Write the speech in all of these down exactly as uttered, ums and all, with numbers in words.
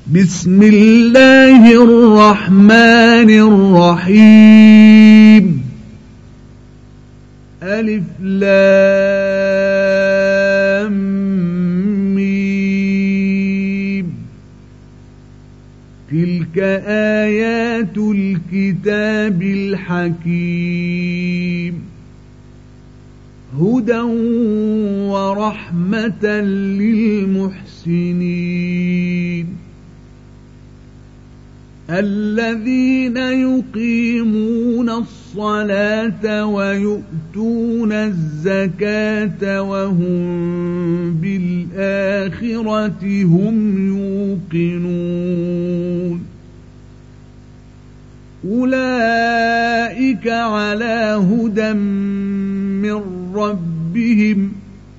بسم الله الرحمن الرحيم ألف لام ميم تلك آيات الكتاب الحكيم هدى ورحمة للمحسنين الذين يقيمون الصلاة ويؤتون الزكاة وهم بالآخرة هم يوقنون أولئك على هدى من ربهم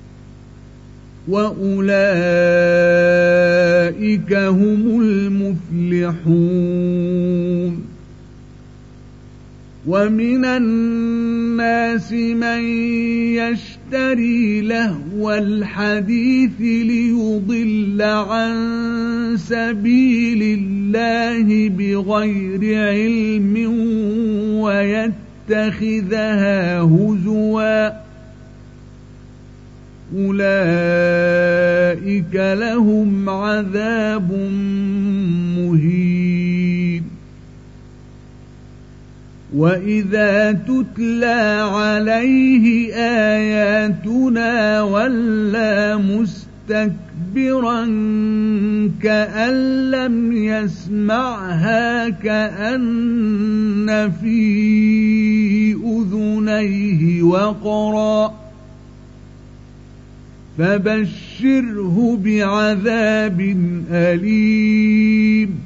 وأولئك هم المفلحون ومن الناس من يشتري لهو الحديث ليضل عن سبيل الله بغير علم ويتخذها هزوا أولئك لهم عذاب مهين وإذا تتلى عليه آياتنا ولى مستكبرا كأن لم يسمعها كأن في أذنيه وقرا فبشره بعذاب أليم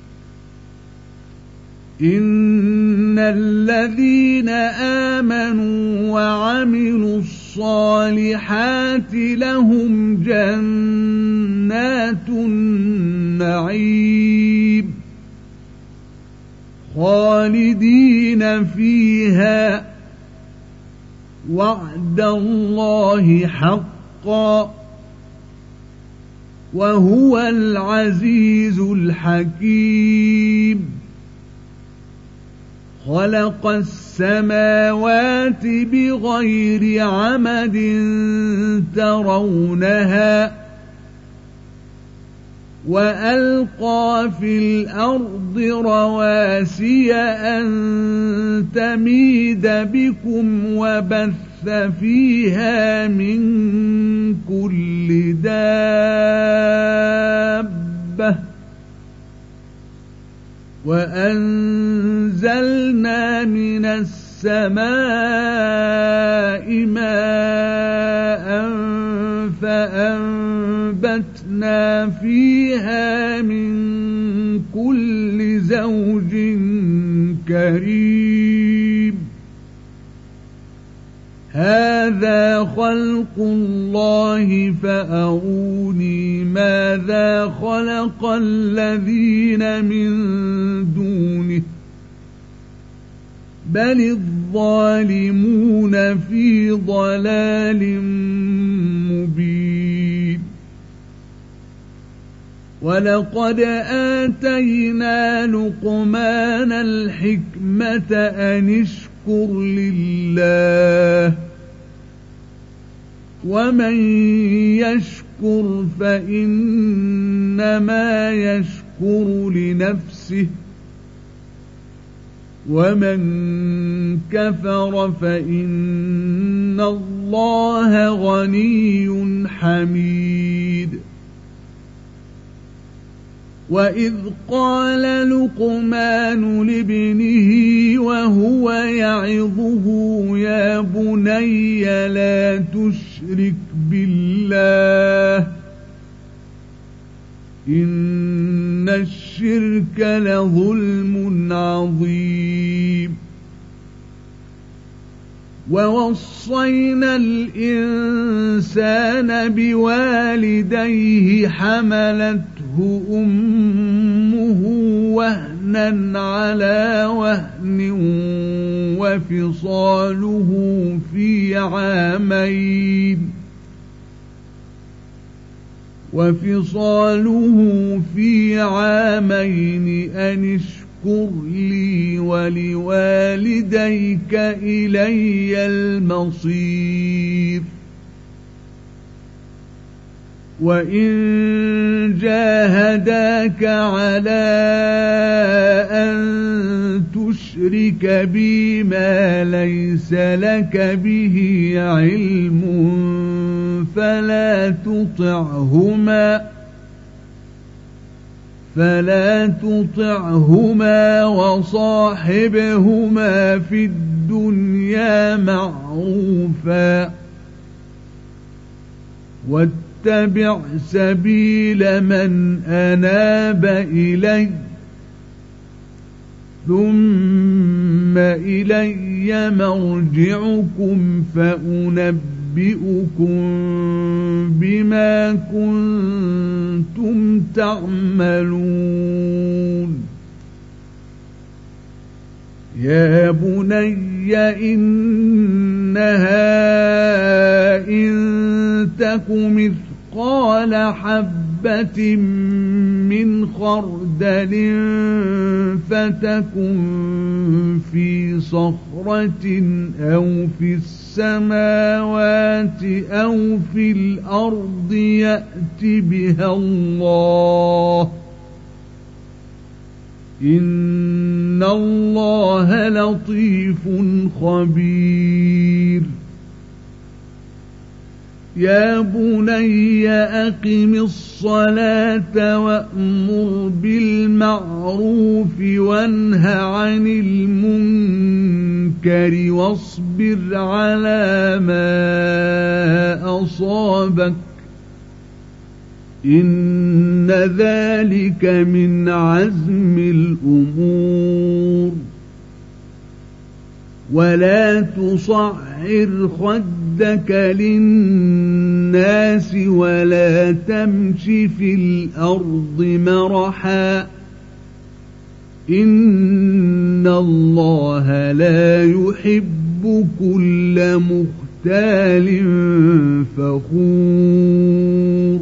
إن الذين آمنوا وعملوا الصالحات لهم جنات النعيم خالدين فيها وعد الله حق وهو العزيز الحكيم خلق السماوات بغير عمد ترونها وألقى في الأرض رواسي أن تميد بكم وبث فيها من كل دابة وأنزلنا من السماء ماء فأنبتنا فيها من كل زوج كريم هذا خلق الله فأروني ماذا خلق الذين من دونه بل الظالمون في ضلال مبين ولقد آتينا لقمان الحكمة أن اشكر لله ومن يشكر فإنما يشكر لنفسه ومن كفر فإن الله غني حميد وإذ قال لقمان لابنه وهو يعظه يا بني لا تشرك بالله إن الشرك لظلم عظيم ووصينا الإنسان بوالديه حملته أمه وهنا على وهن وفصاله في عامين وفصاله في عامين العامين أن اشكر لي ولوالديك إلي المصير وإن جاهداك على أن تشرك بي ما ليس لك به علم فلا تطعهما فلا تطعهما وصاحبهما في الدنيا معروفا واتبع سبيل من أناب إلي ثم إلي مرجعكم فأنبئكم بما كنتم تعملون يا بني إنها إن تك مثقال حبة من خردل فتكن في صخرة أو في السماوات أو في الأرض يأت بها الله إن الله لطيف خبير يا بني أقم الصلاة وأمر بالمعروف وانه عن المنكر واصبر على ما أصابك إن ذلك من عزم الأمور ولا تصعر خدك للناس ولا تمش في الأرض مرحا إن الله لا يحب كل مختال فخور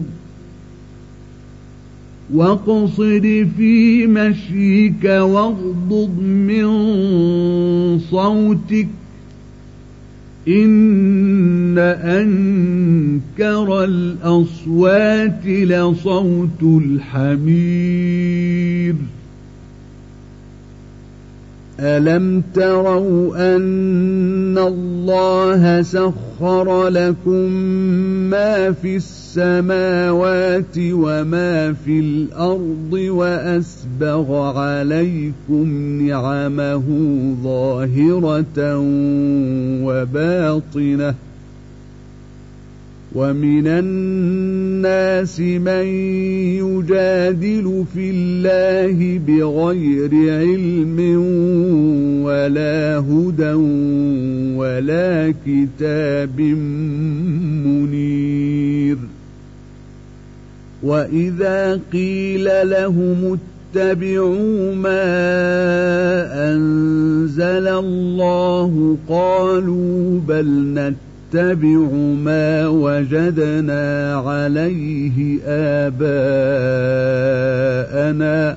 واقصد في مشيك واغضض من صوتك إن أنكر الأصوات لصوت الحمير ألم تروا أن الله سخر لكم ما في السماوات وما في الأرض وأسبغ عليكم نعمه ظاهرة وباطنة ومن الناس من يجادل في الله بغير علم ولا هدى ولا كتاب منير وإذا قيل لهم اتبعوا ما أنزل الله قالوا بل نتبع نتبع ما وجدنا عليه آباءنا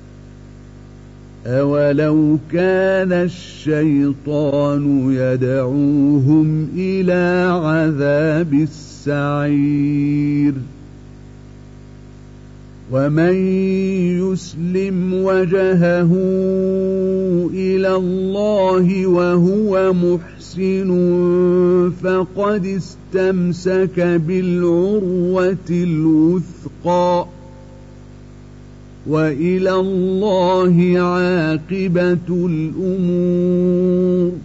أولو كان الشيطان يدعوهم إلى عذاب السعير ومن يسلم وجهه إلى الله وهو محسن فقد استمسك بالعروة الوثقى وإلى الله عاقبة الأمور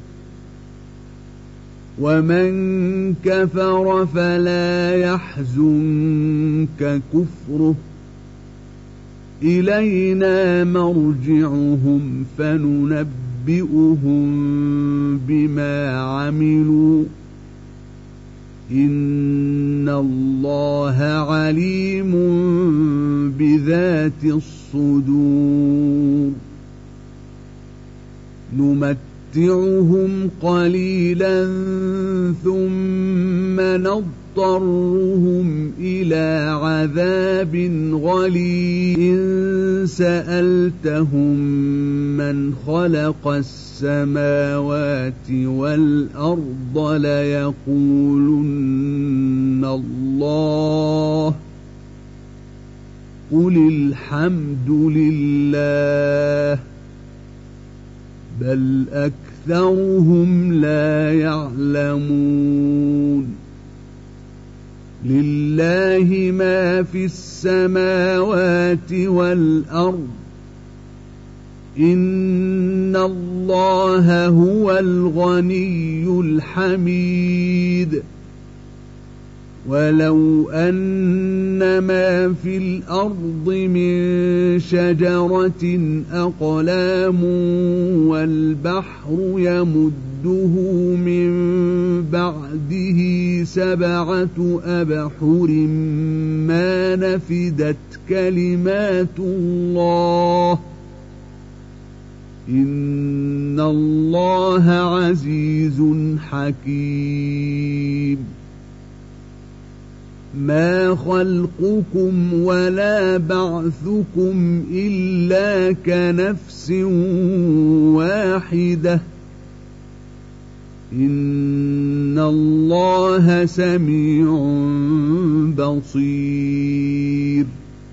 ومن كفر فلا يحزنك كفره إلينا مرجعهم فننبئهم بما عملوا إن الله عليم بذات الصدور نمتعهم قليلا ثم نضطرهم إلى عذاب غليظ سألتهم من خلق السماوات والأرض ليقولن الله قل الحمد لله بل أكثرهم لا يعلمون لله ما في السماوات والأرض إن الله هو الغني الحميد ولو أن ما في الأرض من شجرة أقلام والبحر يمده من بعده سبعة أبحر ما نفدت كلمات الله إن الله عزيز حكيم ما خلقكم ولا بعثكم إلا كنفس واحدة إن الله سميع بصير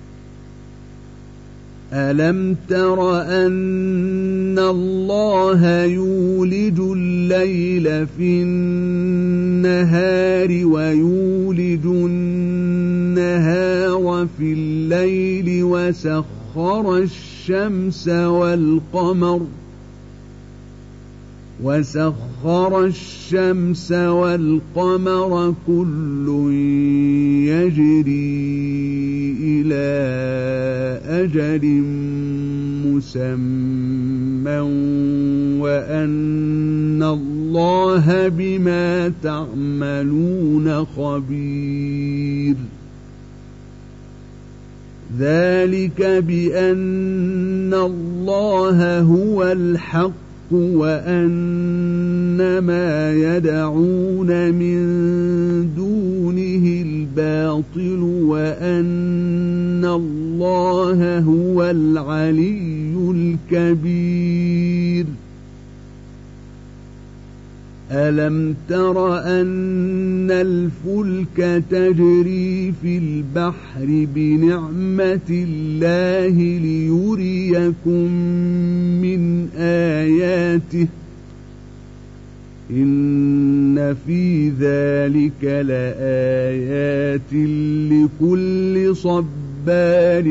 ألم تر أن الله يولج الليل في النهار ويولج النهار في الليل وسخر الشمس والقمر وسخر الشمس والقمر كل يجري إلى أجل مسمى وأن الله بما تعملون خبير ذلك بأن الله هو الحق وأن ما يدعون من دونه الباطل وأن الله هو العلي الكبير ألم تر أن الفلك تجري في البحر بنعمة الله ليريكم من آياته إن في ذلك لآيات لكل صبار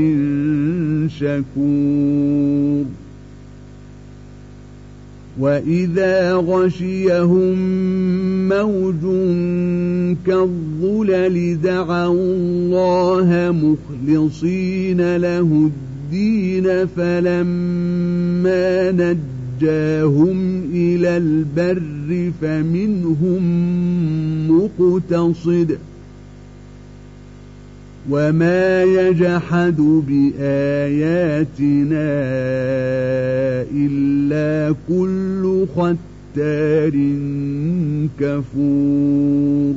شكور وإذا غشيهم موج كالظلل دعوا الله مخلصين له الدين فلما نجاهم إلى البر فمنهم مقتصد وما يجحد بآياتنا إلا كل ختار كفور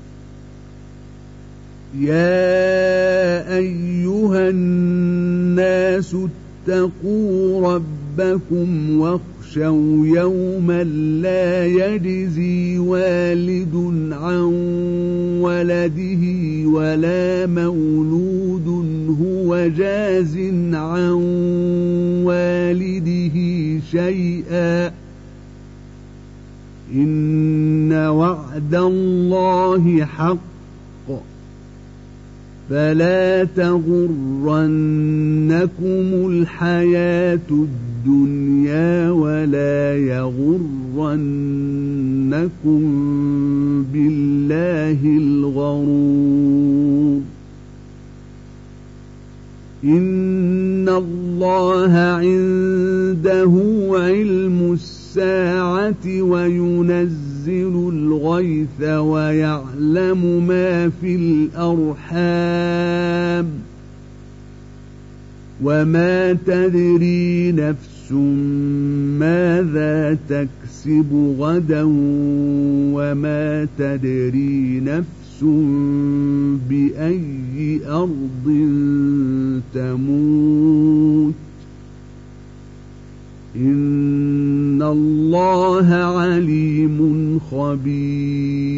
يا أيها الناس اتقوا ربكم واخشوا يوما لا يجزي والد عن ولده ولا مولود هو جاز عن والده شيئا إن وعد الله حق فلا تغرنكم الحياة الدنيا ولا يغرنكم بالله الغرور إن الله عنده علم الساعة وينزل الغيث ويعلم ما في الأرحام وما تدري نفس ماذا تكسب غدا وما تدري نفس بأي أرض تموت إن الله عليم خبير.